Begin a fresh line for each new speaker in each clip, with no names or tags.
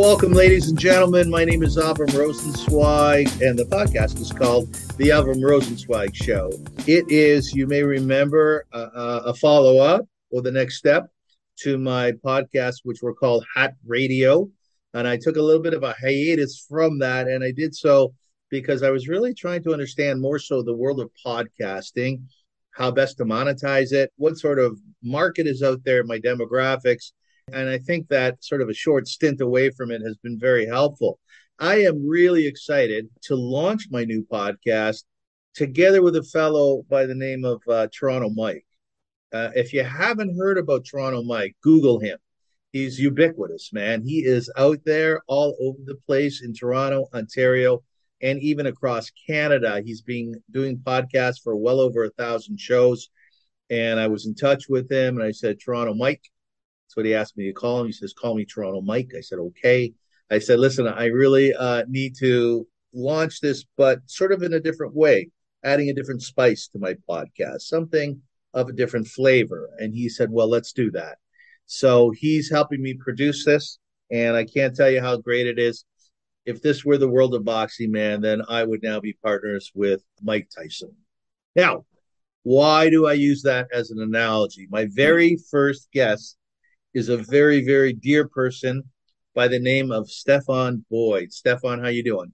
Welcome, ladies and gentlemen. My name is Avram Rosenzweig, and the podcast is called The Avram Rosenzweig Show. It is, you may remember, a follow-up or the next step to my podcast, which were called Hot Radio. And I took a little bit of a hiatus from that, and I did so because I was really trying to understand more so the world of podcasting, how best to monetize it, what sort of market is out there, my demographics. And I think that sort of a short stint away from it has been very helpful. I am really excited to launch my new podcast together with a fellow by the name of Toronto Mike. If you haven't heard about Toronto Mike, Google him. He's ubiquitous, man. He is out there all over the place in Toronto, Ontario, and even across Canada. He's been doing podcasts for well over 1,000 shows. And I was in touch with him and I said, Toronto Mike. That's what he asked me to call him. He says, call me Toronto Mike. I said, okay. I said, listen, I really need to launch this, but sort of in a different way, adding a different spice to my podcast, something of a different flavor. And he said, well, let's do that. So he's helping me produce this. And I can't tell you how great it is. If this were the world of boxing, man, then I would now be partners with Mike Tyson. Now, why do I use that as an analogy? My very first guest is a very, very dear person by the name of Stefan Boyd. Stefan, how you doing?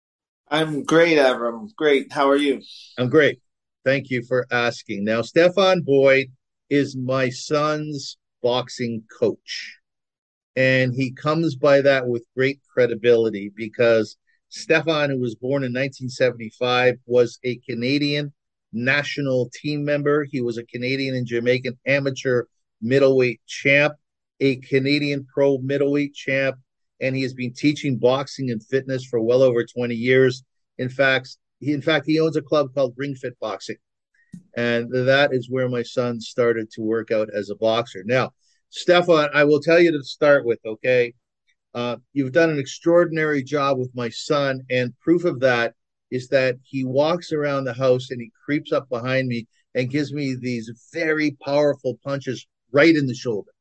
I'm great, Avram. Great. How are you?
I'm great. Thank you for asking. Now, Stefan Boyd is my son's boxing coach. And he comes by that with great credibility because Stefan, who was born in 1975, was a Canadian national team member. He was a Canadian and Jamaican amateur middleweight champ, a Canadian pro middleweight champ, and he has been teaching boxing and fitness for well over 20 years. In fact, he owns a club called Ring Fit Boxing, and that is where my son started to work out as a boxer. Now, Stefan, I will tell you to start with, okay? You've done an extraordinary job with my son, and proof of that is that he walks around the house and he creeps up behind me and gives me these very powerful punches right in the shoulder.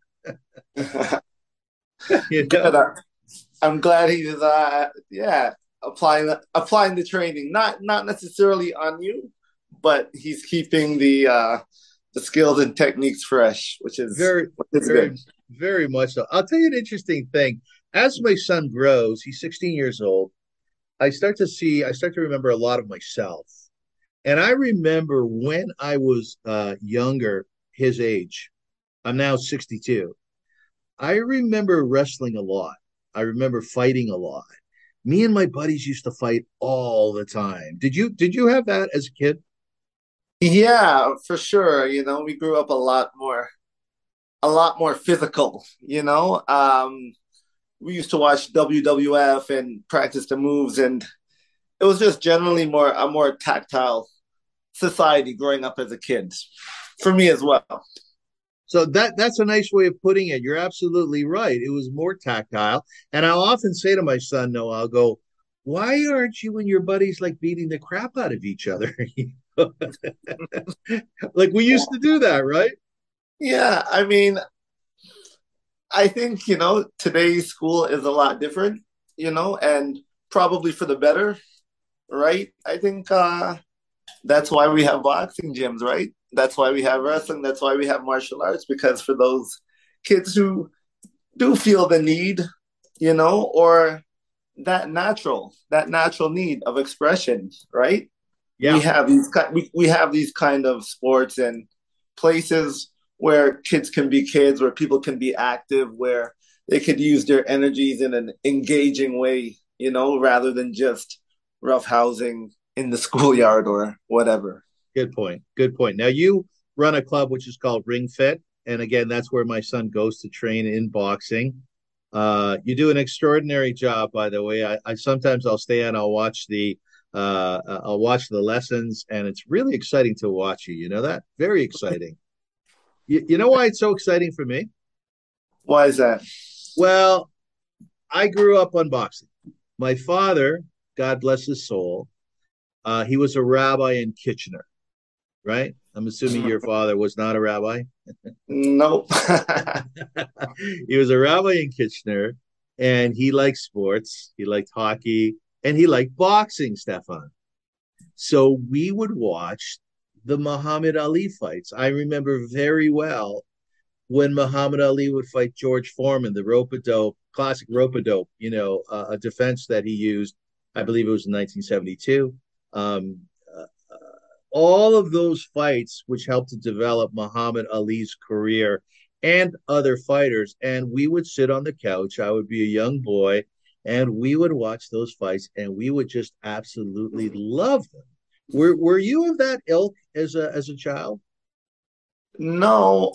You know?
Good. I'm glad he's applying the training. Not necessarily on you, but he's keeping the skills and techniques fresh,
Very,
which is
very,
good.
very much so. I'll tell you an interesting thing. As my son grows, he's 16 years old. I start to remember a lot of myself. And I remember when I was younger, his age. I'm now 62. I remember wrestling a lot. I remember fighting a lot. Me and my buddies used to fight all the time. Did you have that as a kid?
Yeah, for sure. We grew up a lot more physical. We used to watch WWF and practice the moves, and it was just generally a more tactile society growing up as a kid for me as well.
So that's a nice way of putting it. You're absolutely right. It was more tactile. And I'll often say to my son, Noah, I'll go, why aren't you and your buddies like beating the crap out of each other? Like we used to do that, right?
Yeah, I mean, I think, today's school is a lot different, and probably for the better, right? I think that's why we have boxing gyms, right? That's why we have wrestling. That's why we have martial arts, because for those kids who do feel the need, or that natural need of expression, right? We
Yeah.
have we have these kind of sports and places where kids can be kids, where people can be active, where they could use their energies in an engaging way, rather than just roughhousing in the schoolyard or whatever.
Good point. Good point. Now you run a club which is called Ring Fit, and again, that's where my son goes to train in boxing. You do an extraordinary job, by the way. I sometimes I'll stay and I'll watch the lessons, and it's really exciting to watch you. You know that? Very exciting. You know why it's so exciting for me?
Why is that?
Well, I grew up on boxing. My father, God bless his soul, he was a rabbi in Kitchener, right? I'm assuming your father was not a rabbi.
Nope.
He was a rabbi in Kitchener, and he liked sports. He liked hockey, and he liked boxing, Stefan. So we would watch the Muhammad Ali fights. I remember very well when Muhammad Ali would fight George Foreman, the rope a dope, classic rope a dope, a defense that he used. I believe it was in 1972. Um, uh, all of those fights, which helped to develop Muhammad Ali's career and other fighters. And we would sit on the couch. I would be a young boy, and we would watch those fights, and we would just absolutely love them. Were you of that ilk as a child?
No,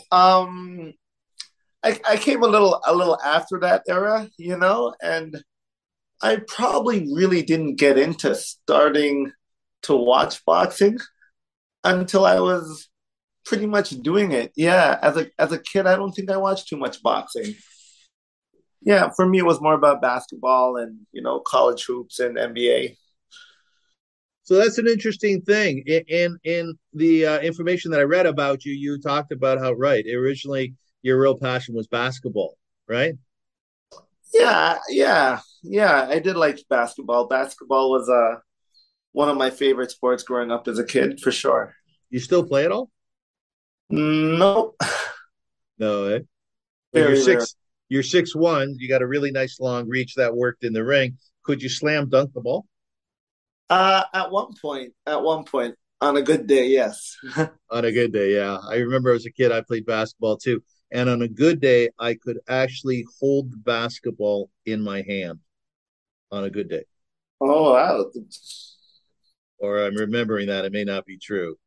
I came a little after that era, and I probably really didn't get into starting to watch boxing until I was pretty much doing it. Yeah, as a kid, I don't think I watched too much boxing. Yeah, for me, it was more about basketball and college hoops and NBA.
So that's an interesting thing. In the information that I read about you, you talked about how right originally your real passion was basketball, right?
Yeah, yeah, yeah. I did like basketball. Basketball was one of my favorite sports growing up as a kid, for sure.
You still play it all?
Nope,
No, eh? Well,
very rare.
you're 6'1". You got a really nice long reach that worked in the ring. Could you slam dunk the ball
At one point, on a good day, yes.
on a good day? Yeah, I remember as a kid I played basketball too, and on a good day I could actually hold the basketball in my hand on a good day.
Oh wow.
Or I'm remembering that it may not be true.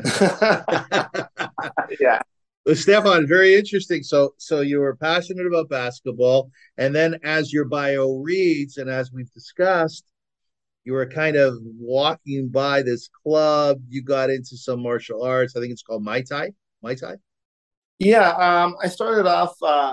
Yeah.
Well, Stefan, very interesting. So you were passionate about basketball, and then as your bio reads, and as we've discussed, you were kind of walking by this club. You got into some martial arts. I think it's called Muay Thai. Muay Thai.
Yeah, I started off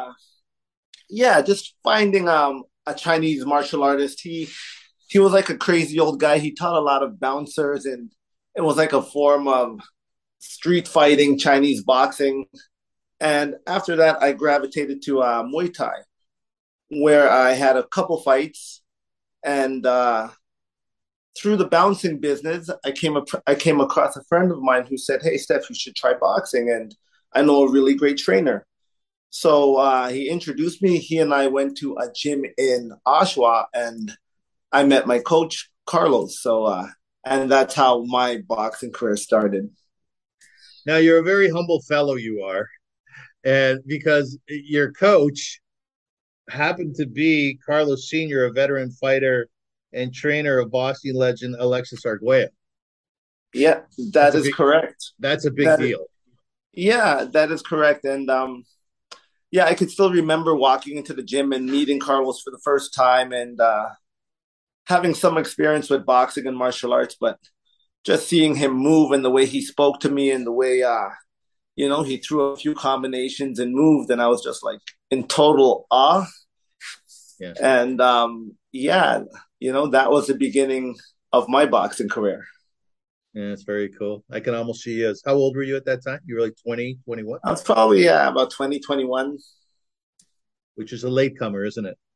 yeah, just finding a Chinese martial artist. He was like a crazy old guy. He taught a lot of bouncers, and it was like a form of street fighting, Chinese boxing. And after that, I gravitated to Muay Thai, where I had a couple fights. And through the bouncing business, I came across a friend of mine who said, "Hey, Steph, you should try boxing." And I know a really great trainer. So he introduced me. He and I went to a gym in Oshawa, and I met my coach Carlos. And that's how my boxing career started.
Now you're a very humble fellow. You are, and because your coach happened to be Carlos Senior, a veteran fighter and trainer of boxing legend Alexis Arguello.
Yeah,
That's
that
a
is
big.
correct.
That's a big
That
deal.
yeah, that is correct. And yeah, I could still remember walking into the gym and meeting Carlos for the first time and having some experience with boxing and martial arts, but just seeing him move and the way he spoke to me and the way he threw a few combinations and moved, and I was just like in total awe.
Yeah.
And yeah, that was the beginning of my boxing career.
Yeah, it's very cool. I can almost see you as how old were you at that time? You were like 20, 21,
I was probably about 2021.
which is a latecomer, isn't it?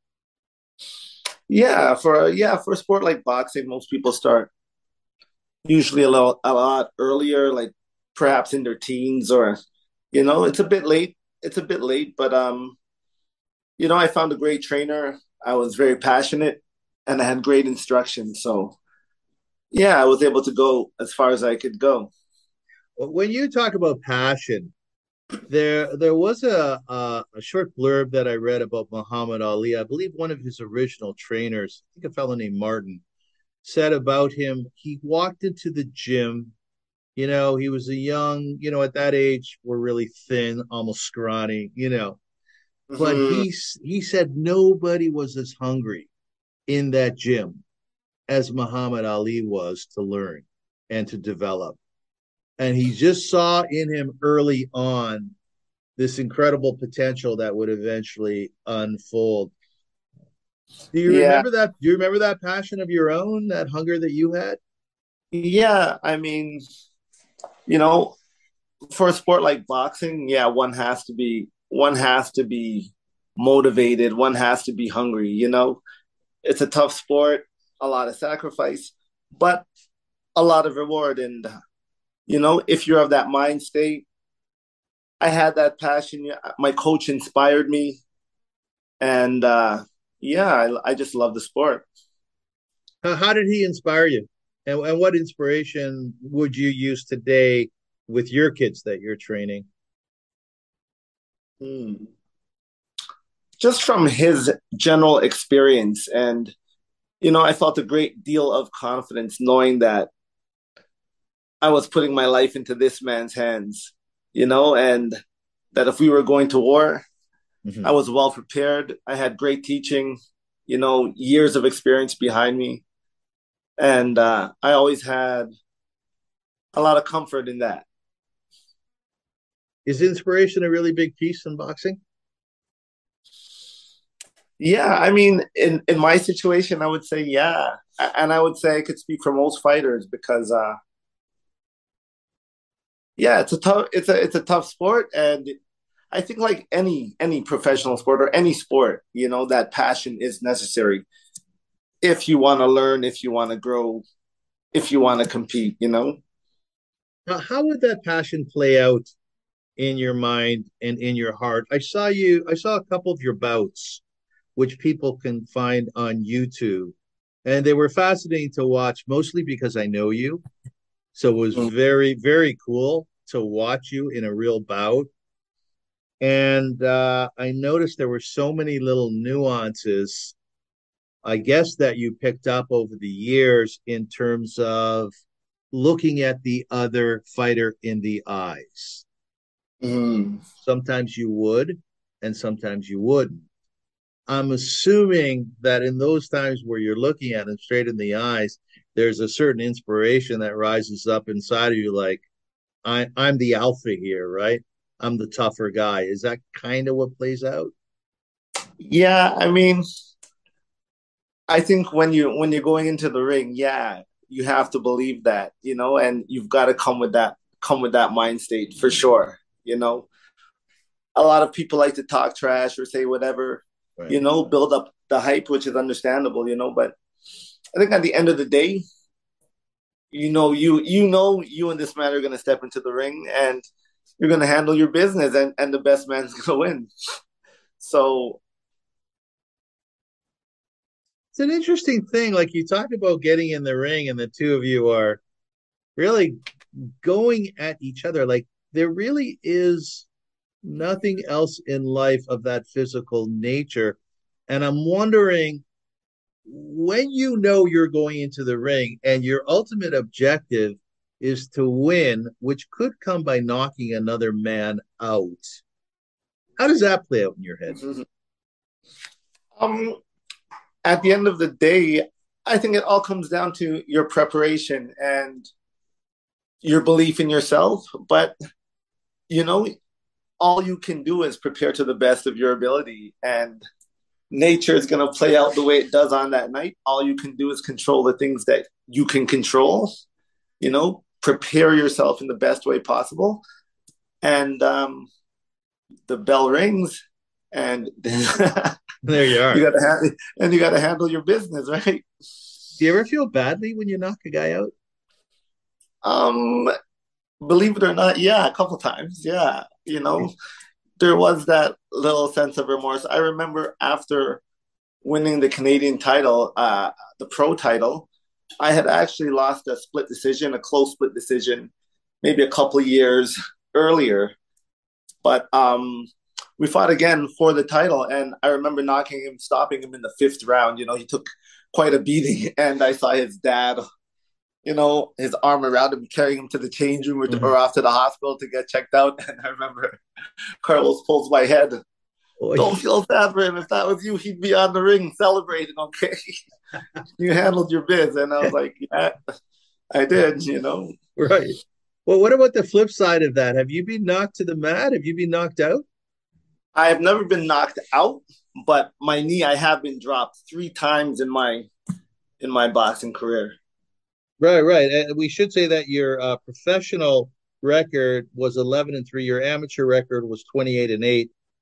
Yeah, for a sport like boxing, most people start usually a lot earlier, like perhaps in their teens or it's a bit late. It's a bit late, but I found a great trainer. I was very passionate and I had great instruction. So yeah, I was able to go as far as I could go.
When you talk about passion, there was a short blurb that I read about Muhammad Ali. I believe one of his original trainers, I think a fellow named Martin, said about him, he walked into the gym. He was a young, at that age, we're really thin, almost scrawny, but
Hmm.
he said nobody was as hungry in that gym as Muhammad Ali was to learn and to develop. And he just saw in him early on this incredible potential that would eventually unfold. Do you
Yeah,
remember that? Do you remember that passion of your own, that hunger that you had?
yeah. I mean, you know, for a sport like boxing, yeah, one has to be motivated. One has to be hungry. It's a tough sport, a lot of sacrifice, but a lot of reward. And if you're of that mind state, I had that passion. My coach inspired me, and yeah, I just love the sport.
How did he inspire you? And what inspiration would you use today with your kids that you're training?
Hmm. Just from his general experience, and I felt a great deal of confidence knowing that I was putting my life into this man's hands, and that if we were going to war, I
Mm-hmm.
was well prepared. I had great teaching, years of experience behind me. And I always had a lot of comfort in that.
Is inspiration a really big piece in boxing?
Yeah, I mean, in my situation, I would say yeah, and I would say I could speak for most fighters because yeah, it's a tough sport, and I think like any professional sport or any sport, that passion is necessary if you want to learn, if you want to grow, if you want to compete.
How would that passion play out in your mind and in your heart? I saw a couple of your bouts, which people can find on YouTube. And they were fascinating to watch, mostly because I know you. So it was very, very cool to watch you in a real bout. And I noticed there were so many little nuances, I guess, that you picked up over the years in terms of looking at the other fighter in the eyes.
Mm-hmm.
Sometimes you would, and sometimes you wouldn't. I'm assuming that in those times where you're looking at him straight in the eyes, there's a certain inspiration that rises up inside of you, like I'm the alpha here, right? I'm the tougher guy. Is that kind of what plays out?
Yeah, I mean, I think when you're going into the ring, yeah, you have to believe that, and you've got to come with that mind state for sure. A lot of people like to talk trash or say whatever,
Right.
build up the hype, which is understandable, but I think at the end of the day, you and this man are gonna step into the ring and you're gonna handle your business and the best man's gonna win. So
It's an interesting thing. Like you talked about getting in the ring, and the two of you are really going at each other. Like there really is nothing else in life of that physical nature. And I'm wondering, when you know you're going into the ring and your ultimate objective is to win, which could come by knocking another man out, how does that play out in your head?
um at the end of the day, I think it all comes down to your preparation and your belief in yourself. But you know, all you can do is prepare to the best of your ability, and nature is going to play out the way it does on that night. All you can do is control the things that you can control. Prepare yourself in the best way possible, and the bell rings, and
There you are.
you got to handle your business, right?
Do you ever feel badly when you knock a guy out?
Um, Believe it or not, yeah, a couple times, yeah. There was that little sense of remorse. I remember after winning the Canadian title, the pro title, I had actually lost a split decision, a close split decision, maybe a couple of years earlier. But we fought again for the title, and I remember stopping him in the fifth round. He took quite a beating, and I saw his dad, his arm around him, carrying him to the change room or
Mm-hmm.
off to the hospital to get checked out. And I remember Carlos pulls my head. Don't feel sad for him. If that was you, he'd be on the ring celebrating. Okay, you handled your biz, and I was like, yeah, I did.
Right. Well, what about the flip side of that? Have you been knocked to the mat? Have you been knocked out?
I have never been knocked out, but my knee, I have been dropped 3 times in my boxing career.
Right, right. And we should say that your professional record was 11-3. Your amateur record was 28-8.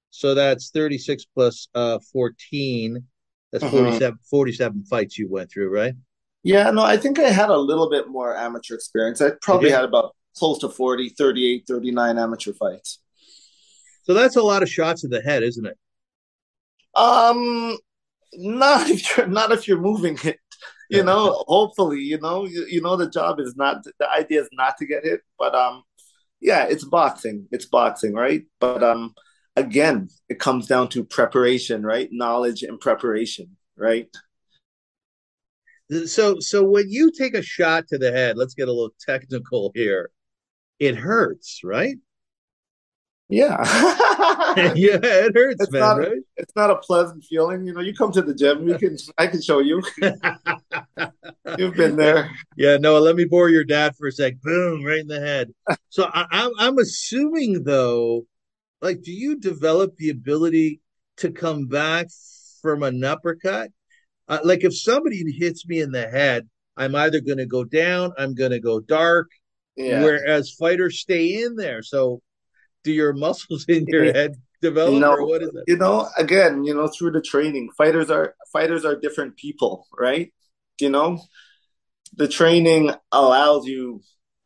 So that's 36 plus 14. That's
Mhm.
47 fights you went through, right?
Yeah, no, I think I had a little bit more amateur experience. I
Did
probably
you?
had about close to 40, 38, 39 amateur fights.
So that's a lot of shots in the head, isn't it?
Um, not if you're moving it. Hopefully, the job is not the idea is not to get hit, but yeah, it's boxing. It's boxing, right? But again, it comes down to preparation, right? Knowledge and preparation, right?
So when you take a shot to the head, let's get a little technical here. It hurts, right?
Yeah.
Yeah, it hurts,
it's
man,
not
right?
it's not a pleasant feeling. You come to the gym, I can show you. You've been
Yeah,
there.
yeah, no, let me bore your dad for a sec. Boom, right in the head. So I'm assuming though, like, do you develop the ability to come back from an uppercut? Like, if somebody hits me in the head, I'm either going to go down, I'm going to go dark,
Yeah.
whereas fighters stay in there. So, do your muscles in your head develop, or
No,
what is it?
again, through the training, fighters are different people, right? You know, the training allows you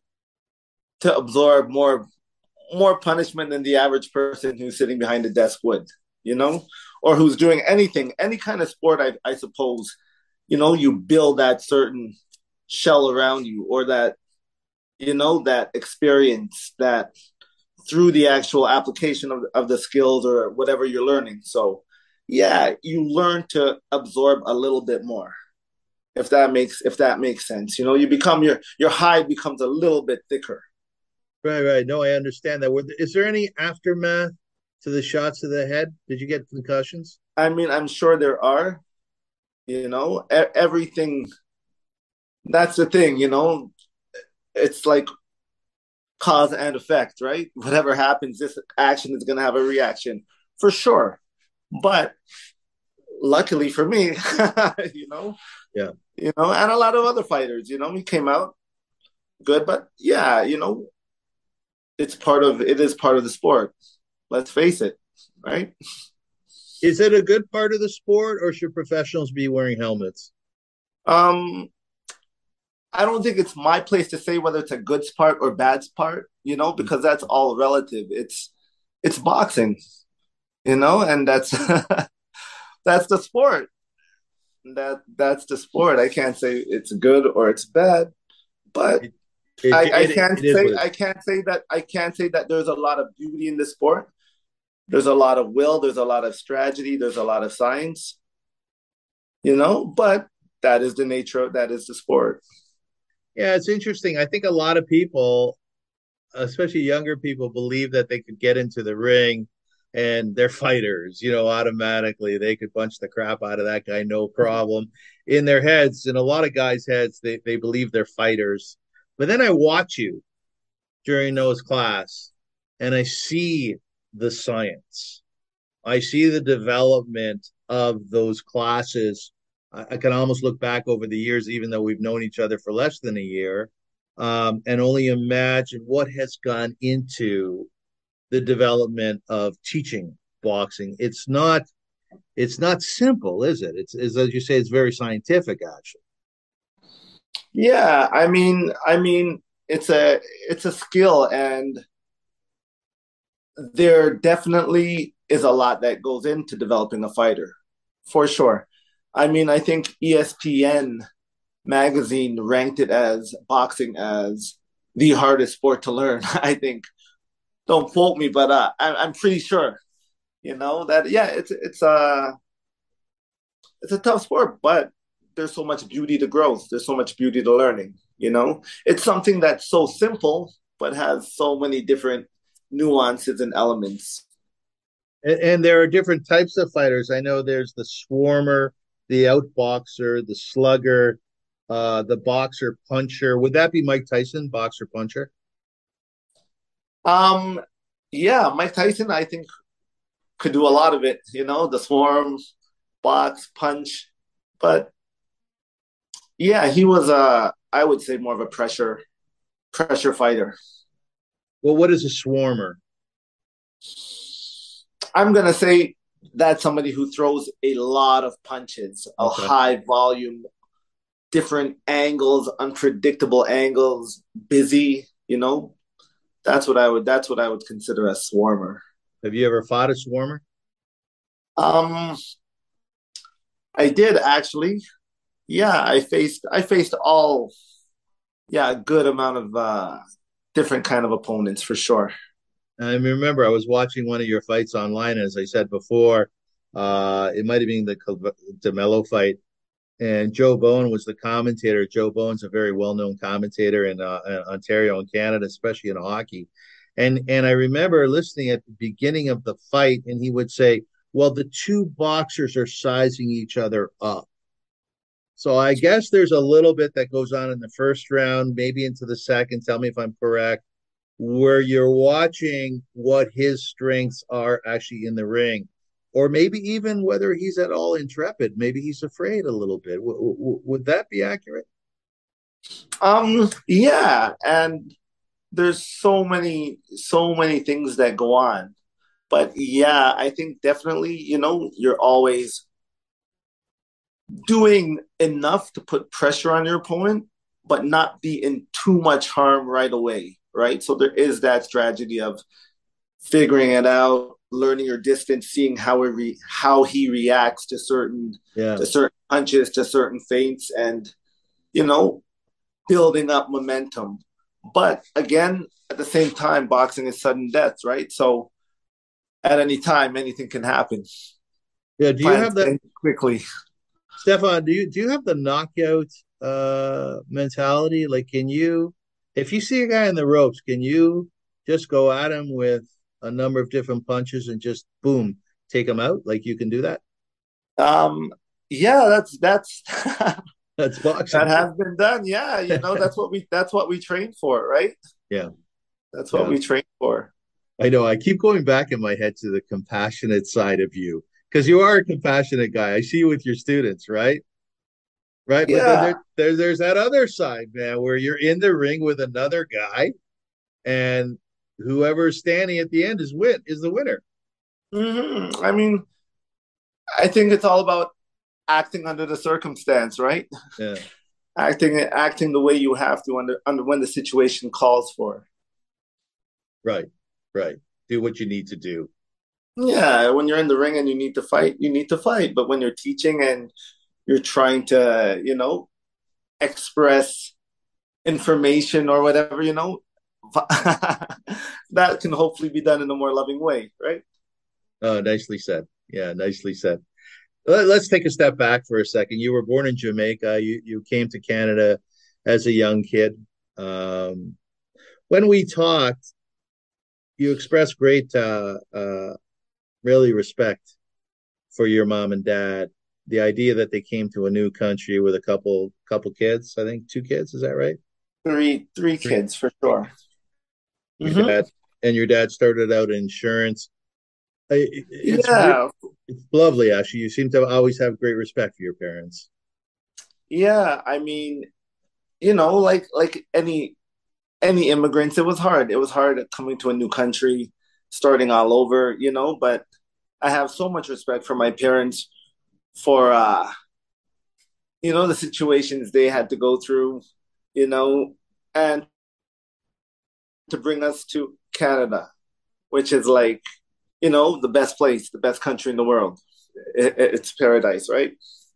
to absorb more punishment than the average person who's sitting behind a desk would, you know, or who's doing anything, any kind of sport. I suppose, you build that certain shell around you, or that experience that through the actual application of the skills or whatever you're learning. So, yeah, you learn to absorb a little bit more. If that makes sense, you become your hide becomes a little bit thicker.
Right, right. No, I understand that. Is there any aftermath to the shots to the head? Did you get concussions?
I mean, I'm sure there are, everything. That's the thing, it's like cause and effect, right? Whatever happens, this action is going to have a reaction for sure. But luckily for me, you know,
Yeah.
and a lot of other fighters, we came out good. But yeah, it is part of the sport. Let's face it, right?
Is it a good part of the sport, or should professionals be wearing helmets?
Um, I don't think it's my place to say whether it's a good part or bad part, because that's all relative. It's boxing, and that's the sport. That's the sport. I can't say it's good or it's bad, but
It,
I
it
can't
is
say
what it
I can't say that I can't say that there's a lot of beauty in the sport. There's a lot of will. There's a lot of strategy. There's a lot of science. But that is the sport.
Yeah, it's interesting. I think a lot of people, especially younger people, believe that they could get into the ring and they're fighters, automatically. They could punch the crap out of that guy, no problem. In their heads, in a lot of guys' heads, they believe they're fighters. But then I watch you during those class and I see the science. I see the development of those classes. I can almost look back over the years, even though we've known each other for less than a year, and only imagine what has gone into the development of teaching boxing. It's not simple, is it? It's as you say, it's very scientific, actually.
Yeah, I mean, it's a skill, and there definitely is a lot that goes into developing a fighter, for sure. I mean, I think ESPN magazine ranked it as boxing as the hardest sport to learn. I think. Don't quote me, but I'm pretty sure. That yeah, it's a tough sport, but there's so much beauty to growth. There's so much beauty to learning. It's something that's so simple, but has so many different nuances and elements.
And there are different types of fighters. I know there's the swarmer, the outboxer, the slugger, the boxer puncher. Would that be Mike Tyson, boxer puncher?
Um, yeah, Mike Tyson, I think, could do a lot of it. The swarm, box, punch, but yeah, he was I would say more of a pressure fighter.
Well, what is a swarmer?
I'm gonna say that's somebody who throws a lot of punches, a
Okay.
high volume, different angles, unpredictable angles, busy. That's what I would consider a swarmer.
Have you ever fought a swarmer?
Um, I did actually. Yeah, I faced all yeah a good amount of different kind of opponents for sure.
I remember I was watching one of your fights online, as I said before. It might have been the DeMello fight, and Joe Bowen was the commentator. Joe Bowen's a very well-known commentator in Ontario and Canada, especially in hockey. And I remember listening at the beginning of the fight, and he would say, "Well, the two boxers are sizing each other up." So I guess there's a little bit that goes on in the first round, maybe into the second. Tell me if I'm correct, where you're watching what his strengths are actually in the ring, or maybe even whether he's at all intrepid. Maybe he's afraid a little bit. Would that be accurate?
Yeah, and there's so many things that go on. But yeah, I think definitely, you're always doing enough to put pressure on your opponent, but not be in too much harm right away, right? So there is that strategy of figuring it out, learning your distance, seeing how he reacts to certain
Yeah.
to certain punches, to certain feints, and you know, building up momentum. But again, at the same time, boxing is sudden death, right? So at any time, anything can happen.
Yeah. Do you
Plan
have that,
things quickly.
Stefan? Do you have the knockout mentality? Like, can you, if you see a guy in the ropes, can you just go at him with a number of different punches and just boom, take him out? Like you can do that?
Um, yeah, that's
That's
that
boxing.
has been done. Yeah, that's what we train for, right?
Yeah.
That's what
Yeah.
we train for.
I know. I keep going back in my head to the compassionate side of you because you are a compassionate guy. I see you with your students, right? Right. But then
Yeah.
there's that other side, man, where you're in the ring with another guy, and whoever's standing at the end is the winner.
I mean, I think it's all about acting under the circumstance, right?
Yeah.
Acting the way you have to under when the situation calls for.
Right. Right. Do what you need to do.
Yeah, when you're in the ring and you need to fight, you need to fight. But when you're teaching and you're trying to, express information or whatever, that can hopefully be done in a more loving way, right?
Oh, nicely said. Yeah, nicely said. Let's take a step back for a second. You were born in Jamaica. You came to Canada as a young kid. Um, when we talked, you expressed great, really respect for your mom and dad. The idea that they came to a new country with a couple kids, I think two kids, is that right?
Three
Three.
kids for sure.
Your
Hmm.
dad and your dad started out in insurance.
Yeah,
It's lovely, actually. You seem to always have great respect for your parents.
yeah. I mean, like any immigrants, it was hard. It was hard coming to a new country, starting all over, but I have so much respect for my parents for the situations they had to go through, you know, and to bring us to Canada, which is like, the best place, the best country in the world. It's paradise, right?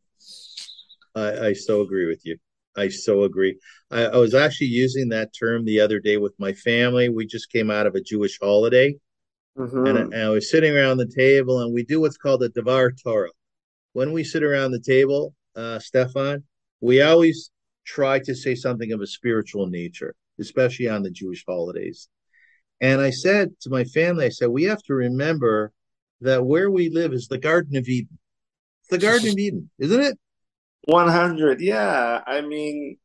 I so agree with you. I so agree. I was actually using that term the other day with my family. We just came out of a Jewish holiday, and
Mm-hmm.
I was sitting around the table, and we do what's called a Devar Torah. When we sit around the table, Stefan, we always try to say something of a spiritual nature, especially on the Jewish holidays. And I said to my family, I said, we have to remember that where we live is the Garden of Eden. It's the Garden of Eden, isn't it?
100. Yeah. I mean,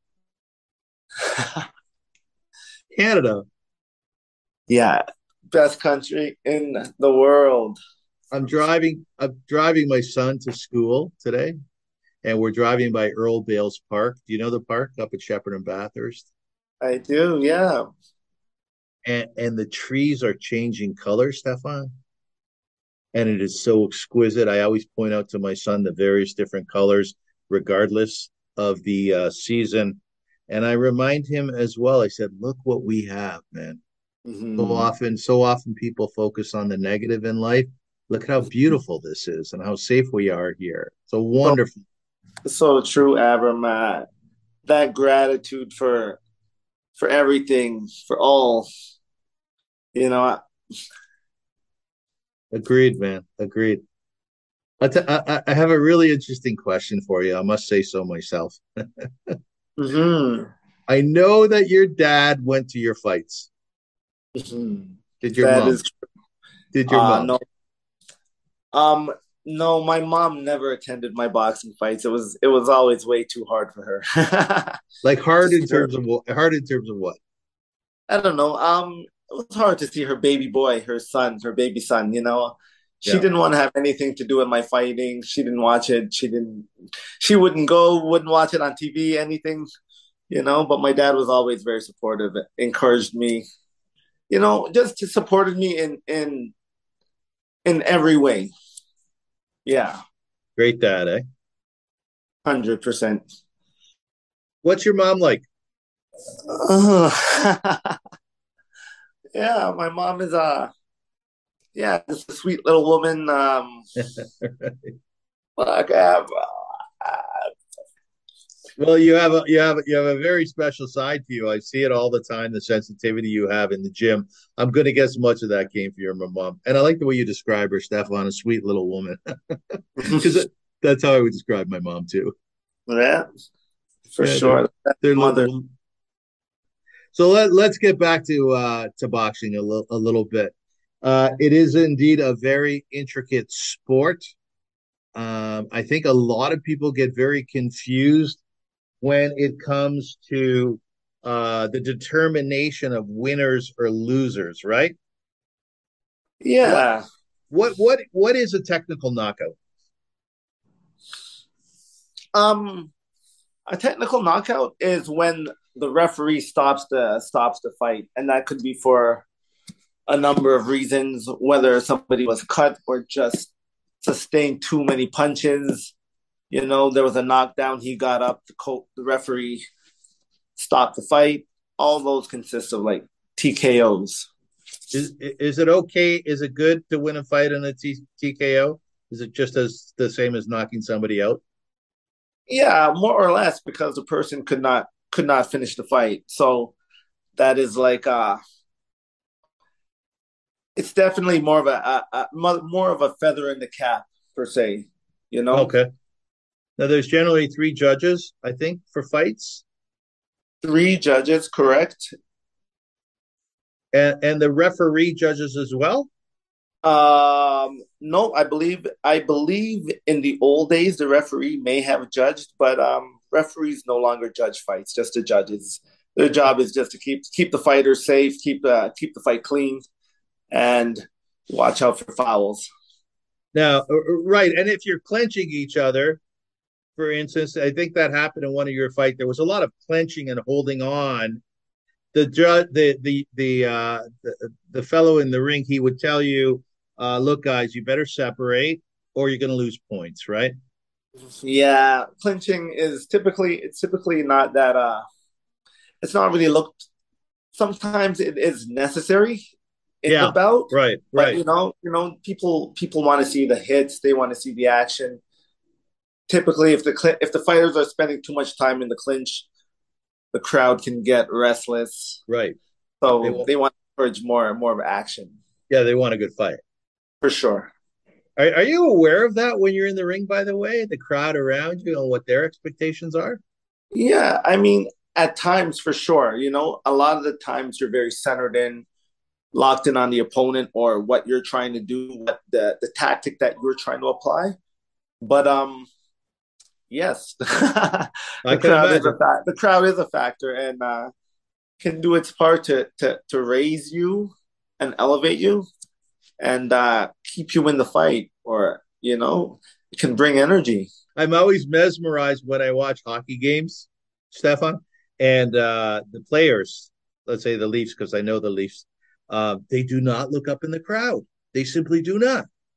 Canada.
yeah, best country in the world.
I'm driving my son to school today, and we're driving by Earl Bales Park. Do you know the park up at Shepherd and Bathurst?
I do. Yeah.
And the trees are changing color, Stefan. and it is so exquisite. I always point out to my son the various different colors, regardless of the season. And I remind him as well. I said, "Look what we have, man."
Hmm.
So often people focus on the negative in life. Look at how beautiful this is and how safe we are here. So
So
wonderful.
so true, Abram. That gratitude for everything, for all. You know,
Agreed, man. Agreed. I have a really interesting question for you. I must say so myself.
hmm
I know that your dad went to your fights.
hmm
Did your
that
mom?
is
Did your mom?
no. Um, no, my mom never attended my boxing fights. It was always way too hard for her.
Like
To
hard in
see her,
terms of what? Hard in terms of what?
I don't know. It was hard to see her baby boy, her son, her baby son. She
Yeah.
didn't want to have anything to do with my fighting. She didn't watch it. She didn't. She wouldn't go. Wouldn't watch it on TV. Anything. But my dad was always very supportive. Encouraged me. Just supported me in every way. Yeah,
Great dad, eh?
100%.
What's your mom like?
Yeah, my mom is yeah, just a sweet little woman. Like,
Well, you have a very special side to you. I see it all the time. The sensitivity you have in the gym. I'm going to guess much of that came from your mom, and I like the way you describe her, Stefan, a sweet little woman, because that's how I would describe my mom too.
yeah, for
Yeah,
sure.
they're
Mother.
little. So let's get back to boxing a little bit. It is indeed a very intricate sport. I think a lot of people get very confused when it comes to the determination of winners or losers, right? What
Yeah.
what is a technical knockout?
Um, a technical knockout is when the referee stops the fight, and that could be for a number of reasons, whether somebody was cut or just sustained too many punches. There was a knockdown. He got up. The referee stopped the fight. All those consist of like TKOs.
Is it okay? Is it good to win a fight in a TKO? Is it just as the same as knocking somebody out?
Yeah, more or less because the person could not finish the fight. So that is like it's definitely more of more of a feather in the cap per se. You know,
Okay. Now there's generally three judges, I think, for fights,
three judges, correct?
and the referee judges as well.
No, I believe in the old days the referee may have judged, but referees no longer judge fights, just the judges. Their job is just to keep the fighters safe, keep the fight clean, and watch out for fouls.
Now, right, and if you're clenching each other, for instance, I think that happened in one of your fight. There was a lot of clenching and holding on. The fellow in the ring, he would tell you, "Look, guys, you better separate, or you're going to lose points." Right?
Yeah, clinching is typically not that it's not really looked. Sometimes it is necessary in the
Yeah.
bout,
Right.
but
Right.
people want to see the hits, they want to see the action. Typically, if the fighters are spending too much time in the clinch, the crowd can get restless.
Right. They
So
want.
they want to encourage more of action
Yeah, they want a good fight.
for sure.
Are you aware of that when you're in the ring? By the way, the crowd around you and what their expectations are.
Yeah, I mean, at times for sure. A lot of the times you're very centered in, locked in on the opponent or what you're trying to do, what the tactic that you're trying to apply. But yes,
I can imagine.
the crowd is a factor and can do its part to raise you and elevate you and keep you in the fight, or it can bring energy.
I'm always mesmerized when I watch hockey games, Stefan, and the players. Let's say the Leafs, because I know the Leafs. They do not look up in the crowd. They simply do not.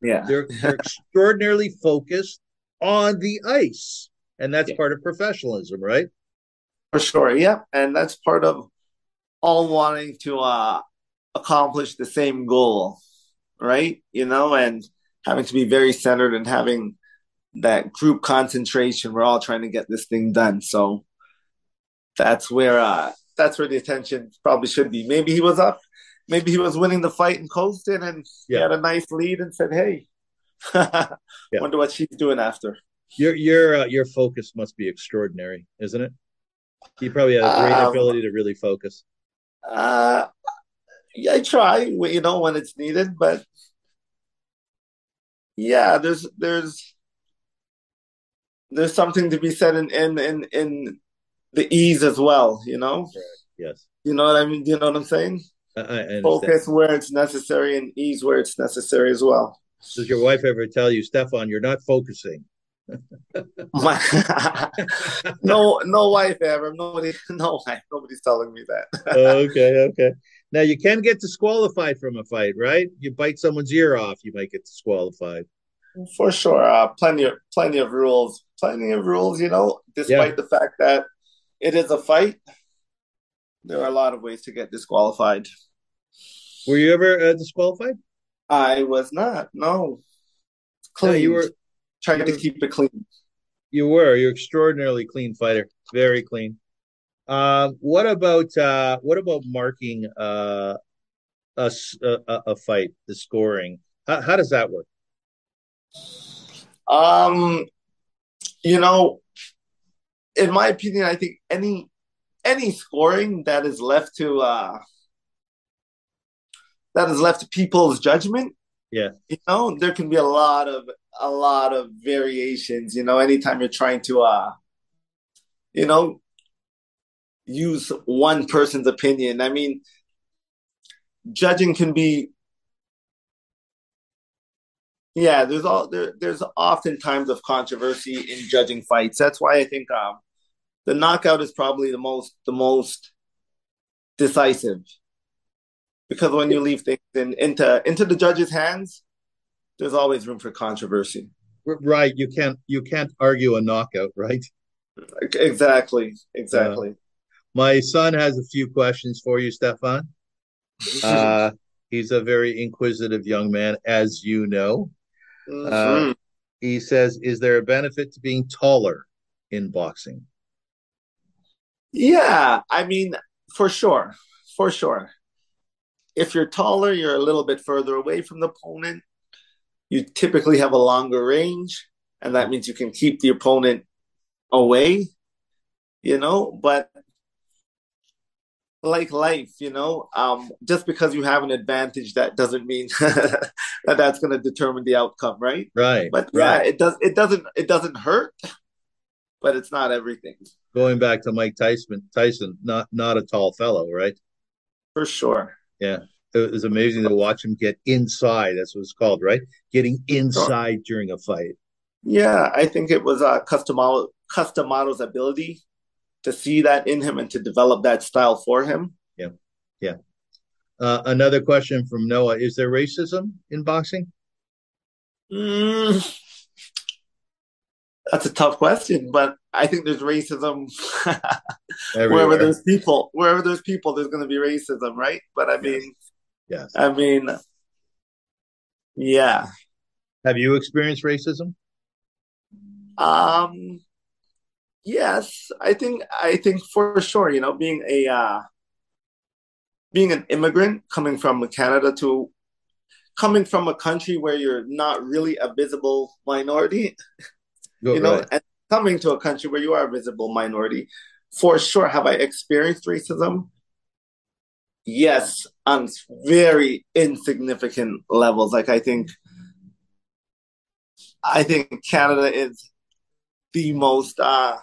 Yeah,
They're extraordinarily focused on the ice, and that's
yeah,
part of professionalism, right?
for sure. Yeah, and that's part of all wanting to accomplish the same goal, right? And having to be very centered and having that group concentration. We're all trying to get this thing done. So that's where the attention probably should be. Maybe he was up, maybe he was winning the fight and coasting, and he
Yeah,
had a nice lead and said, "Hey,
yeah.
wonder what she's doing after."
Your focus must be extraordinary, isn't it? You probably have a great
Um,
ability to really focus.
uh, yeah, I try, when it's needed, but yeah, there's something to be said in the ease as well.
Right. Yes,
You know what I mean? Do you know what I'm saying?
I understand.
Focus where it's necessary and ease where it's necessary as well.
Does your wife ever tell you, Stefan, you're not focusing?
My, no, no wife ever. Nobody, no wife. Nobody's telling me that.
Okay, okay. Now you can get disqualified from a fight, right? You bite someone's ear off, you might get disqualified.
For sure, plenty of rules, plenty of rules.
Yeah.
Despite the fact that it is a fight, there are a lot of ways to get disqualified.
Were you ever disqualified?
I was not. No,
No,
clean. Trying
you
to
were,
keep it clean.
you were. You're extraordinarily clean fighter. Very clean. What about marking a fight, the scoring? How does that work?
Um, you know, in my opinion, I think any scoring that is left to people's judgment.
Yeah.
There can be a lot of variations. Anytime you're trying to you know use one person's opinion. I mean, judging can be, yeah. There's often times of controversy in judging fights. That's why I think the knockout is probably the most decisive, because when you leave things into the judge's hands, there's always room for controversy.
Right. You can't argue a knockout, right?
Exactly,
Uh,
exactly.
my son has a few questions for you, Stefan. Uh, he's a very inquisitive young man, as you know. Uh,
Mhm.
he says, "Is there a benefit to being taller in boxing?"
Yeah, I mean, for sure, for sure. If you're taller, you're a little bit further away from the opponent. You typically have a longer range, and that means you can keep the opponent away. But like life, just because you have an advantage, that doesn't mean that that's going to determine the outcome, right?
Right,
But yeah,
right.
it doesn't hurt, but it's not everything.
Going back to Mike Tyson, not a tall fellow, right?
For sure.
Yeah, it was amazing to watch him get inside. That's what it's called, right? Getting
Sure.
inside during a fight.
Yeah, I think it was Customato's ability to see that in him and to develop that style for him.
Yeah, yeah. Another question from Noah: Is there racism in boxing?
Mm, that's a tough question, but I think there's racism wherever
Everywhere.
there's people. Wherever there's people, there's going to be racism, right? But I
Yes,
mean,
yes.
I mean, yeah.
Have you experienced racism?
Um, yes, I think for sure. Being an immigrant coming from a country where you're not really a visible minority,
Go right.
and coming to a country where you are a visible minority, for sure. Have I experienced racism? Yes, on very insignificant levels. Like I think Canada is the most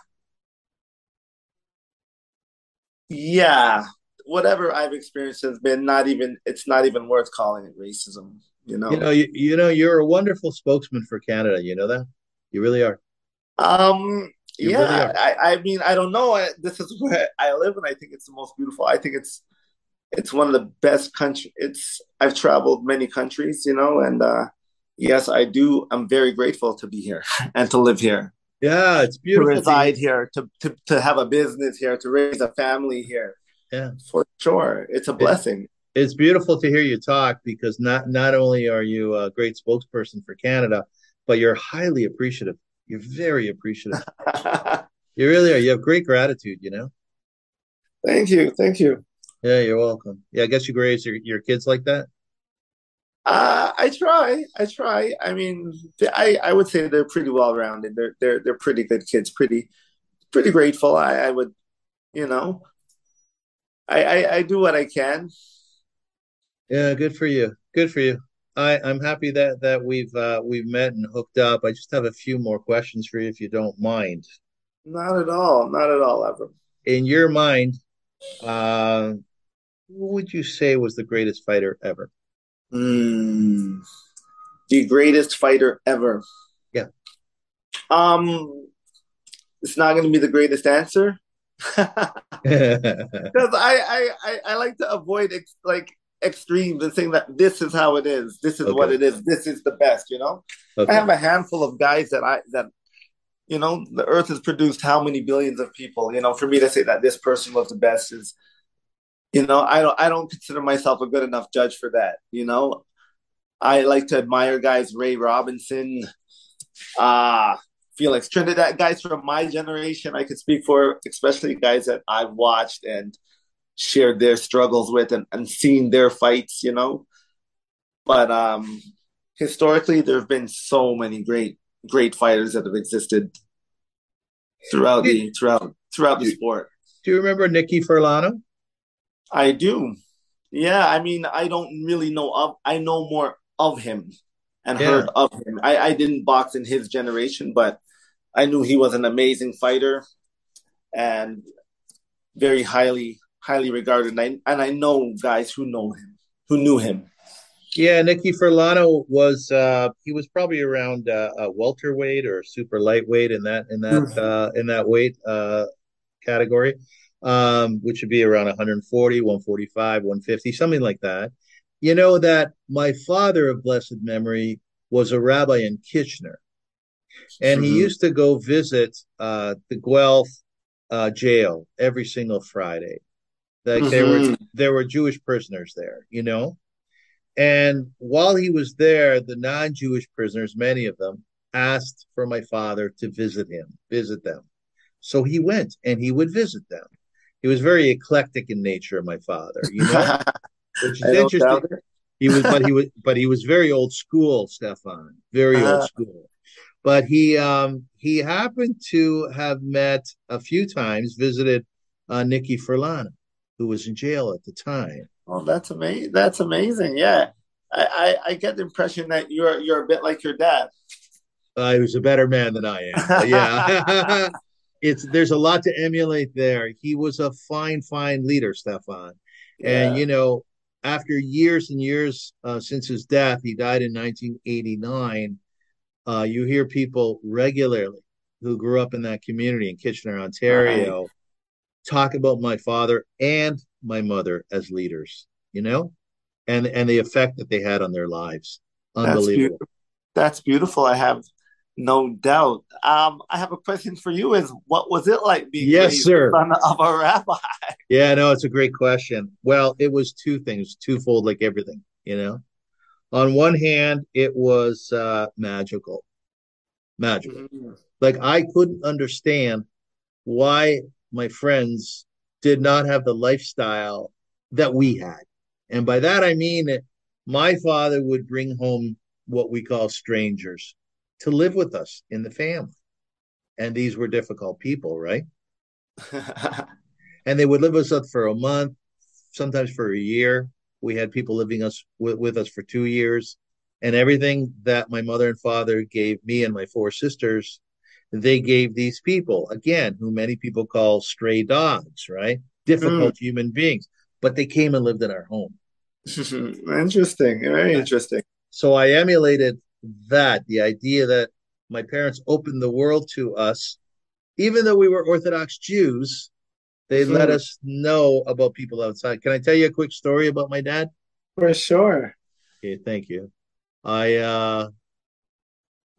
yeah, whatever I've experienced has been not even it's not even worth calling it racism, you know.
You're a wonderful spokesman for Canada. You know that? You really are. You really
Yeah,
are.
I mean, I don't know. This is where I live, and I think it's the most beautiful. I think it's one of the best country. I've traveled many countries, and Yes, I do. I'm very grateful to be here and to live here,
Yeah, it's
to
beautiful to hear.
reside here, to have a business here, to raise a family here.
Yeah,
For sure. It's a
it,
blessing.
it's beautiful to hear you talk because not only are you a great spokesperson for Canada, but you're highly appreciative. You're very appreciative. You really are. You have great gratitude, you know?
Thank you. Thank you.
Yeah, you're welcome. Yeah, I guess you raise your kids like that.
I try. I try. I mean, I would say they're pretty well rounded. They're pretty good kids. Pretty grateful. I would, you know, I do what I can.
Yeah, good for you. Good for you. I'm happy that we've met and hooked up. I just have a few more questions for you if you don't mind.
Not at all. Not at all, ever.
In your mind, uh, who would you say was the greatest fighter ever?
Mm, the greatest fighter ever.
Yeah.
Um, it's not going to be the greatest answer because I like to avoid like extremes and saying that this is how it is, this is what
Okay.
it is, this is the best. You know, I
Okay.
have a handful of guys that the earth has produced how many billions of people. You know, for me to say that this person was the best is, I don't consider myself a good enough judge for that. You know, I like to admire guys, Ray Robinson, uh Felix Trinidad, guys from my generation. I could speak for, especially guys that I've watched and shared their struggles with and seen their fights. But historically, there have been so many great fighters that have existed throughout
Do,
the
do,
sport.
do you remember Nicky Furlano?
I do. Yeah, I mean, I don't really know of. I know more of him and
Yeah.
heard of him. I didn't box in his generation, but I knew he was an amazing fighter and very highly regarded. And I know guys who know him, who knew him.
Yeah, Nicky Furlano was he was probably around a welterweight or super lightweight in that weight category, which would be around 140, 145, 150, something like that. You know that my father of blessed memory was a rabbi in Kitchener, and he
Mm-hmm.
used to go visit the Guelph jail every single Friday. Like
Mm-hmm.
there were Jewish prisoners there, you know. And while he was there, the non-Jewish prisoners, many of them, asked for my father to visit them. So he went and he would visit them. He was very eclectic in nature, my father, you know,
I
which is
don't
interesting.
doubt it.
But he was very old school, Stefan, very old
uh,
school. But he happened to have met a few times, visited Nicky Furlano, who was in jail at the time.
oh, that's amazing. That's amazing. Yeah, I get the impression that you're a bit like your dad.
He was a better man than I am. Yeah, it's there's a lot to emulate there. He was a fine leader, Stefan. And
Yeah.
after years and years since his death, he died in 1989. You hear people regularly who grew up in that community in Kitchener,
Right.
Ontario, talk about my father and my mother as leaders. You know, and the effect that they had on their lives.
That's
Unbelievable.
beautiful. That's beautiful. I have no doubt. I have a question for you: Is what was it like being
Yes,
raised the
sir.
son of a rabbi?
Yeah, no, it's a great question. Well, it was two things, twofold, like everything, you know. On one hand, it was magical, magical.
Mhm.
Like I couldn't understand why my friends did not have the lifestyle that we had. And by that, I mean that my father would bring home what we call strangers to live with us in the family. And these were difficult people, right? And they would live with us for a month, sometimes for a year. We had people living with us for 2 years, and everything that my mother and father gave me and my four sisters, they gave these people again, who many people call stray dogs, right?
Hmm.
Difficult human beings, but they came and lived in our home.
Interesting. Very interesting.
So I emulated that, the idea that my parents opened the world to us, even though we were Orthodox Jews. They let
Mhm.
us know about people outside. Can I tell you a quick story about my dad?
For sure.
Okay, thank you. I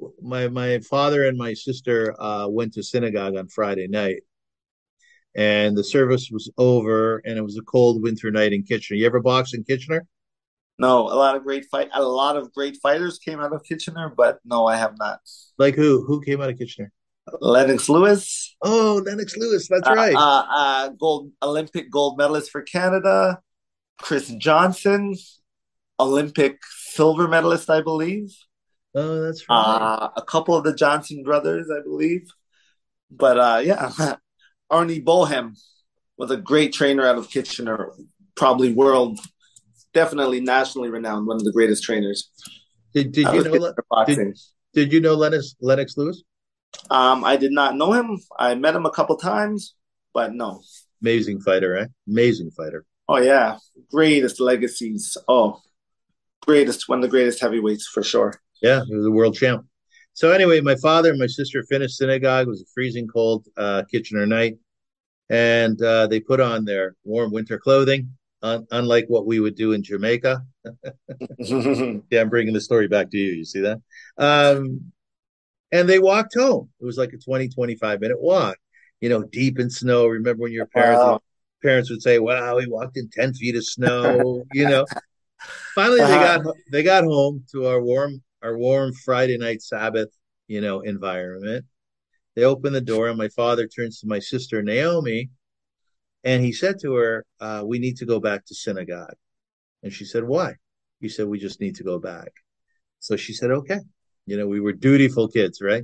my father and my sister went to synagogue on Friday night, and the service was over, and it was a cold winter night in Kitchener. You ever box in Kitchener?
No, a lot of great fighters came out of Kitchener, but no, I have not.
Like who? Who came out of Kitchener?
Lennox Lewis,
Oh, Lennox Lewis. That's right.
gold Olympic gold medalist for Canada. Chris Johnson, Olympic silver medalist, I believe.
Oh, that's right.
A couple of the Johnson brothers, I believe. But yeah, Arnie Bohem was a great trainer out of Kitchener, probably world, definitely nationally renowned, one of the greatest trainers
Did
out
you
of
know
Kitchener
did
boxing.
did you know Lennox Lewis?
I did not know him. I met him a couple times, but no.
Amazing fighter, eh? Amazing fighter.
Oh yeah, greatest legacies. Oh, greatest, one of the greatest heavyweights for sure.
Yeah, he was a world champ. So anyway, my father and my sister finished synagogue. It was a freezing cold Kitchener night, and they put on their warm winter clothing, unlike what we would do in Jamaica. Yeah, I'm bringing the story back to you. You see that? Um, and they walked home. It was like a 25 minute walk, deep in snow. Remember when your
Wow.
parents would say, "Wow, he walked in 10 feet of snow." Finally,
Uh-huh.
they got home to our warm Friday night Sabbath, environment. They opened the door, and my father turns to my sister Naomi, and he said to her, "We need to go back to synagogue." And she said, "Why?" He said, "We just need to go back." So she said, "Okay." We were dutiful kids, right?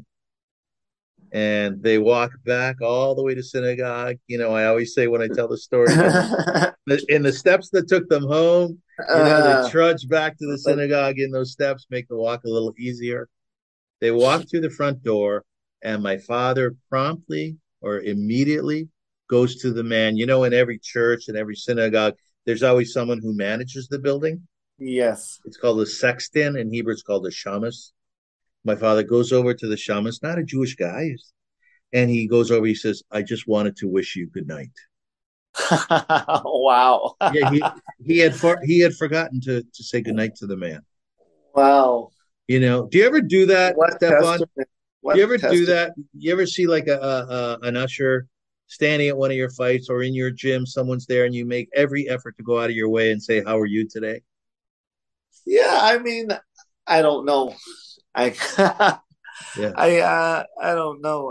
And they walked back all the way to synagogue. I always say when I tell the story, in the steps that took them home, they
uh,
trudged back to the synagogue in those steps, make the walk a little easier. They walked through the front door, and my father promptly or immediately goes to the man. In every church and every synagogue, there's always someone who manages the building.
yes.
It's called a sexton. In Hebrew, it's called a shamus. My father goes over to the shamus, not a Jewish guy, and he goes over. He says, "I just wanted to wish you good night."
Wow.
Yeah, he had forgotten to say good night to the man.
Wow.
Do you ever do that,
What
Stefan?
testament.
Do you
What
ever do
testament.
that? You ever see like an usher standing at one of your fights or in your gym, someone's there, and you make every effort to go out of your way and say, "How are you today?"
Yeah, I mean, I don't know. I
Yeah,
I don't know.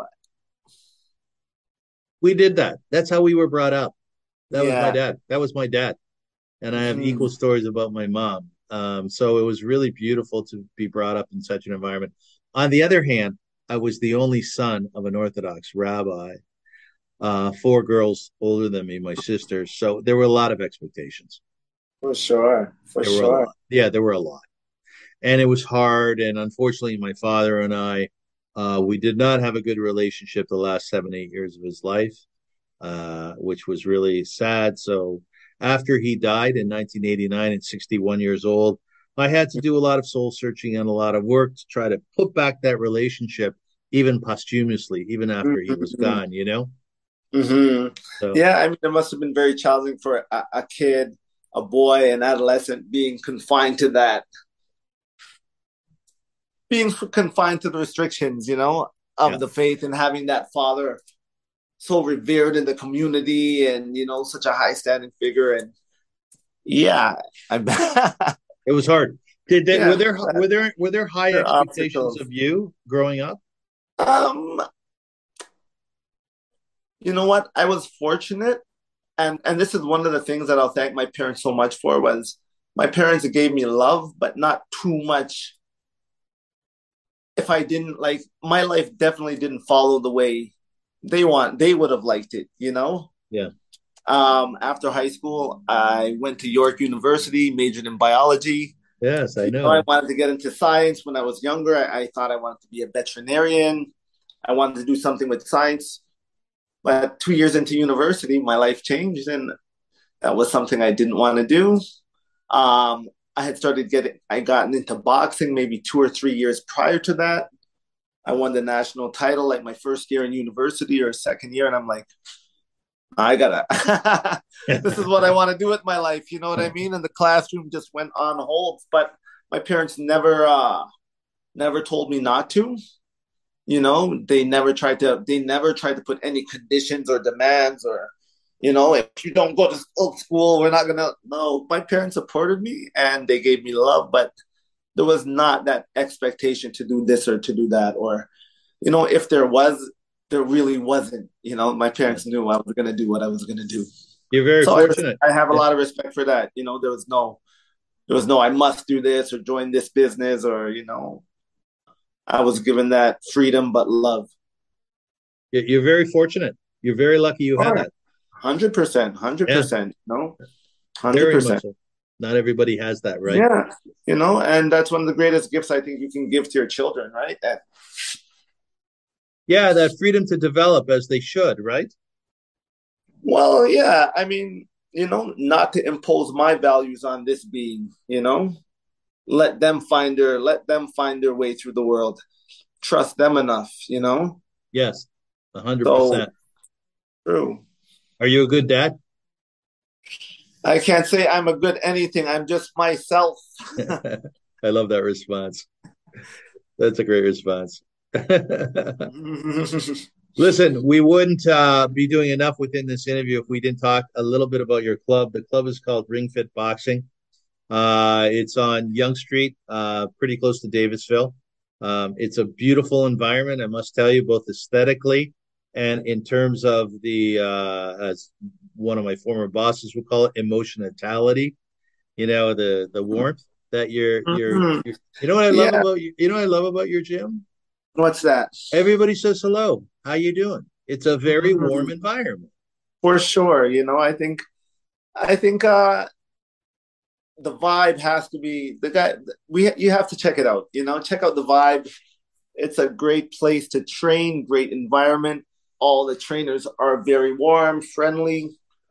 we did that. That's how we were brought up. That was my
Yeah.
dad. That was my dad. And I have
Hmm.
equal stories about my mom. So it was really beautiful to be brought up in such an environment. On the other hand, I was the only son of an Orthodox rabbi, four girls older than me, my sisters. So there were a lot of expectations.
For sure. For
There were a
sure.
lot. Yeah, there were a lot. And it was hard. And unfortunately, my father and I, we did not have a good relationship the last 7, 8 years of his life, which was really sad. So after he died in 1989 at 61 years old, I had to do a lot of soul searching and a lot of work to try to put back that relationship, even posthumously, even after he was
Hmm.
gone.
Hmm.
So
Yeah, I mean, it must have been very challenging for a kid, a boy, an adolescent being confined to that, being confined to the restrictions,
yeah,
of the faith and having that father so revered in the community and, such a high standing figure. And yeah, I'm,
it was hard. Did they, were
yeah,
there were there high
there are
expectations
obstacles.
of you growing up?
Um, you know what? I was fortunate, and this is one of the things that I'll thank my parents so much for was my parents gave me love, but not too much. If I didn't like my life, definitely didn't follow the way they would have liked it.
Yeah.
After high school, I went to York University, majored in biology.
Yes, I
I
know.
wanted to get into science when I was younger. I thought I wanted to be a veterinarian. I wanted to do something with science. But 2 years into university, my life changed, and that was something I didn't want to do. I had I gotten into boxing maybe 2 or 3 years prior to that. I won the national title like my first year in university or second year, and I'm like, I gotta. This is what I want to do with my life. You know what I mean? And the classroom just went on hold. But my parents never never told me not to. You know, they never tried to put any conditions or demands or, if you don't go to school, we're not gonna. No, my parents supported me and they gave me love, but there was not that expectation to do this or to do that, or, if there was, there really wasn't. My
Yeah.
parents knew I was gonna do what I was gonna do.
You're very
So
fortunate.
I have a
Yeah.
lot of respect for that. There was no I must do this or join this business, or I was given that freedom but love.
You're very fortunate. You're very lucky you had
Sure.
that.
100%,
Yeah,
100%, no,
very much
100%.
so. Not everybody has that, right?
Yeah, and that's one of the greatest gifts I think you can give to your children, right?
Yeah, that freedom to develop as they should, right?
Well, yeah, I mean, not to impose my values on this being, let them find their way through the world. Trust them enough.
Yes,
So
100%.
true.
Are you a good dad?
I can't say I'm a good anything. I'm just myself.
I love that response. That's a great response. Listen, we wouldn't be doing enough within this interview if we didn't talk a little bit about your club. The club is called Ring Fit Boxing. It's on Young Street, pretty close to Davisville. It's a beautiful environment, I must tell you, both aesthetically and in terms of as one of my former bosses would call it, emotionality. The warmth that
Mhm.
you know what I love
Yeah.
about you. You know what I love about your gym?
What's that?
Everybody says hello. How you doing? It's a very warm
Mhm.
environment.
For sure. I think the vibe has to be the guy. You have to check it out. Check out the vibe. It's a great place to train. Great environment. All the trainers are very warm, friendly,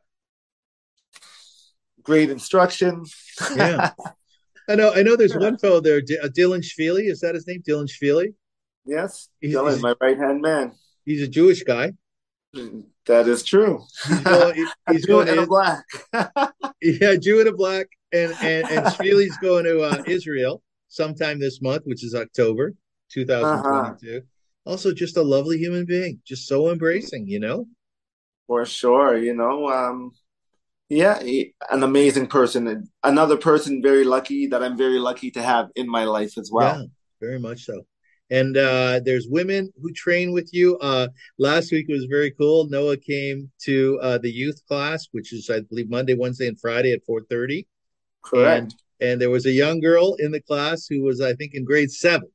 great instruction.
Yeah. I know there's one fellow there, Dylan Shvili. Is that his name? Dylan Shvili?
Yes,
He's,
Dylan,
he's
my right hand man.
he's a Jewish guy.
That is true.
He's
A
going he's
Jew
going
and a
to
black.
yeah, Jew and a black, and Shvili's going to Israel sometime this month, which is October
Uh-huh.
2022. Also, just a lovely human being, just so embracing.
For sure. Yeah, an amazing person. And another person very lucky that I'm very lucky to have in my life as
Yeah,
well.
very much so. And there's women who train with you. Last week was very cool. Noah came to the youth class, which is I believe Monday, Wednesday, and Friday at 4:30. And
Correct.
and there was a young girl in the class who was, I think, in grade 7.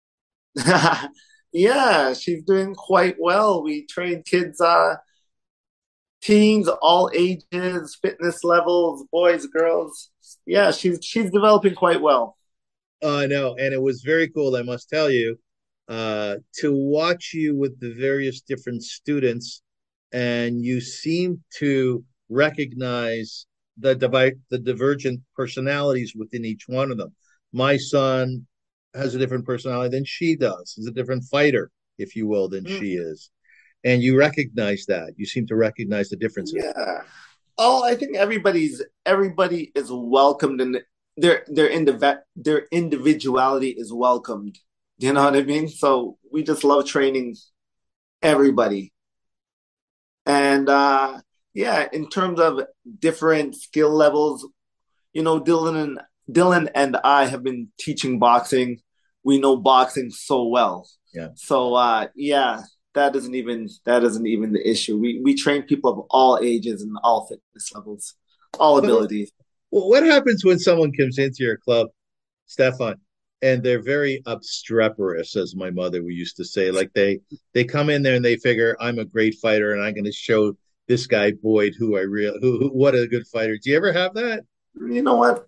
Yeah, she's doing quite well. We train kids, teens, all ages, fitness levels, boys, girls. Yeah, she's developing quite well.
I know, and it was very cool, I must tell you, to watch you with the various different students, and you seem to recognize the divergent personalities within each one of them. My son has a different personality than she does. He's a different fighter, if you will, than
Mm,
she is, and you recognize that. You seem to recognize the differences.
yeah. Oh, I think everybody is welcomed and their individuality is welcomed. You know what I mean? So we just love training everybody. And yeah, in terms of different skill levels, Dylan and I have been teaching boxing. We know boxing so well.
Yeah.
So yeah, that isn't even the issue. We train people of all ages and all fitness levels, all
Well,
abilities.
what happens when someone comes into your club, Stefan, and they're very obstreperous, as my mother we used to say? Like they come in there and they figure I'm a great fighter and I'm going to show this guy Boyd who I real who what a good fighter. Do you ever have that?
You know what?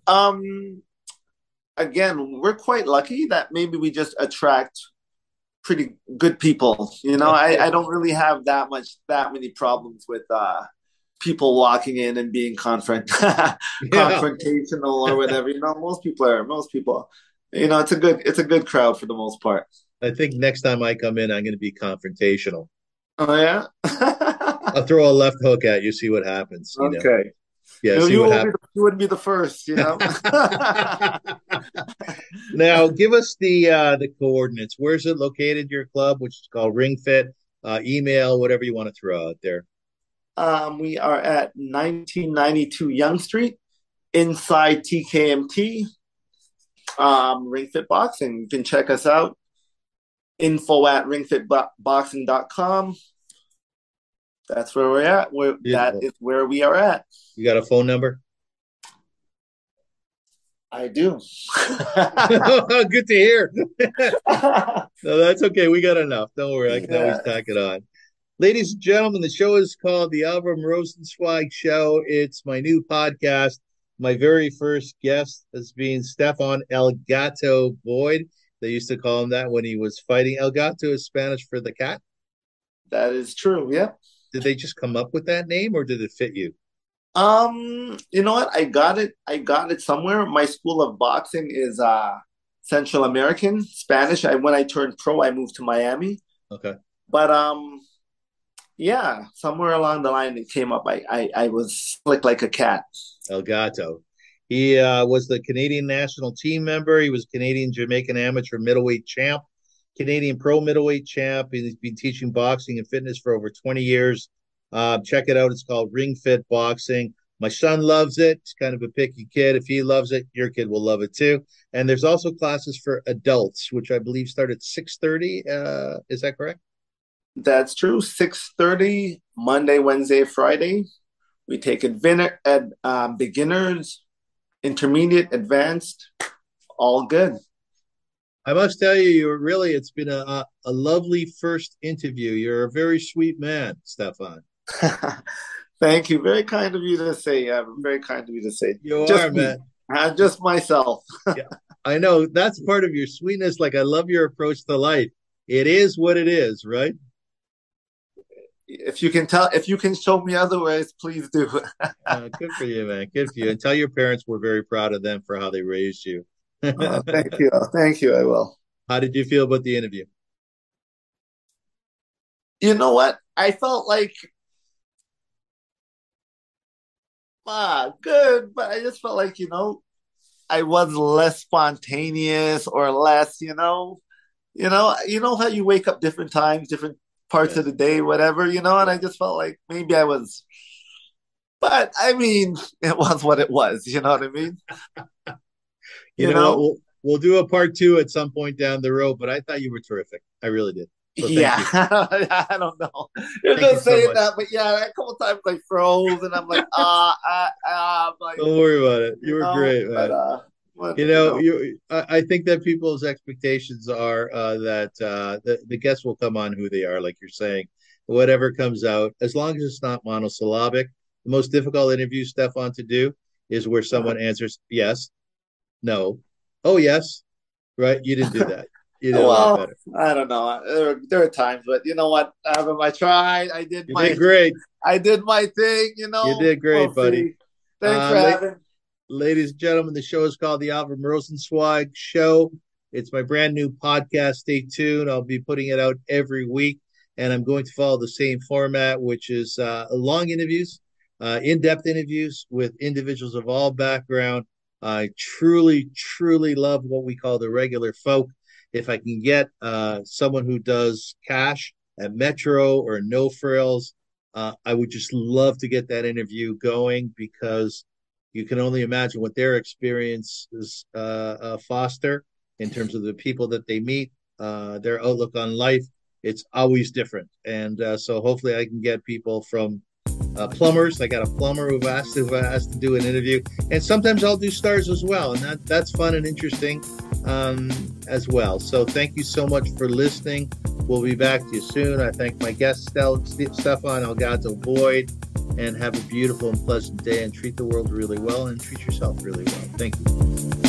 Again, we're quite lucky that maybe we just attract pretty good people. I don't really have that many problems with people walking in and being
Yeah.
confrontational or whatever. Most people. It's a good crowd for the most part.
I think next time I come in, I'm going to be confrontational.
Oh yeah.
I'll throw a left hook at you, see what happens.
Okay.
Yeah, see
You
what
will be
happens.
you would be the first, you know.
Now, give us the coordinates. Where's it located? Your club, which is called Ring Fit. Email, whatever you want to throw out there.
We are at 1992 Young Street, inside TKMT, Ring Fit Boxing. You can check us out. Info at ringfitboxing.com. That's where we're at. That
Beautiful.
is where we are at.
You got a phone number?
I do.
Good to hear. No, that's okay. We got enough. Don't worry. I can always
Yeah.
tack it on. Ladies and gentlemen, the show is called The Avram Rosenzweig Show. It's my new podcast. My very first guest has been Stefan El Gato Boyd. They used to call him that when he was fighting. El Gato is Spanish for the cat.
That is true. Yeah.
Did they just come up with that name or did it fit you?
You know what? I got it somewhere. My school of boxing is Central American Spanish. When I turned pro, I moved to Miami.
Okay.
But yeah, somewhere along the line it came up. I was slick like a cat.
El Gato. He was the Canadian national team member. He was Canadian Jamaican amateur middleweight champ, Canadian pro middleweight champ. He's been teaching boxing and fitness for over 20 years. Check it out. It's called Ring Fit Boxing. My son loves it. He's kind of a picky kid. If he loves it, your kid will love it too. And there's also classes for adults, which I believe start at 6:30. Is that correct?
That's true. 6:30 Monday, Wednesday, Friday. We take beginners, intermediate, advanced, all good.
I must tell you, it's been a lovely first interview. You're a very sweet man, Stefan.
Thank you. Very kind of you to say. Very kind of you to say.
You
Just
are,
me.
man.
Just myself.
Yeah, I know that's part of your sweetness. Like I love your approach to life. It is what it is, right?
If you can show me otherwise, please do.
Good for you, man. Good for you. And tell your parents we're very proud of them for how they raised you.
Thank you. Thank you. I will.
How did you feel about the interview?
You know what? I felt like good, but I just felt like I was less spontaneous or less, you know how you wake up different times, different parts of
Yes.
the day, whatever, and I just felt like maybe I was, but I mean, it was what it was, you know what I mean?
You
You
know what?
know?
We'll do a part two at some point down the road, but I thought you were terrific. I really did. So thank
Yeah,
you.
I don't know. You're
Thank you
just
so
saying
much.
that, but yeah, a couple times I froze and I'm like, I'm like,
Don't worry about it. You were great,
but
man. I think that people's expectations are that the guests will come on who they are, like you're saying. Whatever comes out, as long as it's not monosyllabic. The most difficult interview, Stefan, to do is where someone answers yes, no, oh yes, right? You didn't do that. You did a lot
well,
better.
I don't know. There are times, but you know what? I tried.
You did great.
I did my thing.
You did great,
We'll
buddy.
see. Thanks for
La-
having.
Ladies and gentlemen, the show is called the Avram Rosenzweig Show. It's my brand new podcast. Stay tuned. I'll be putting it out every week, and I'm going to follow the same format, which is long interviews, in-depth interviews with individuals of all background. I truly, truly love what we call the regular folk. If I can get someone who does cash at Metro or No Frills, I would just love to get that interview going because you can only imagine what their experiences foster in terms of the people that they meet, their outlook on life. It's always different, and so hopefully I can get people from plumbers. I got a plumber who asked to do an interview, and sometimes I'll do stars as well, and that's fun and interesting as well. So thank you so much for listening. We'll be back to you soon. I thank my guest Stefan Elgato Boyd, and have a beautiful and pleasant day, and treat the world really well and treat yourself really well. Thank you.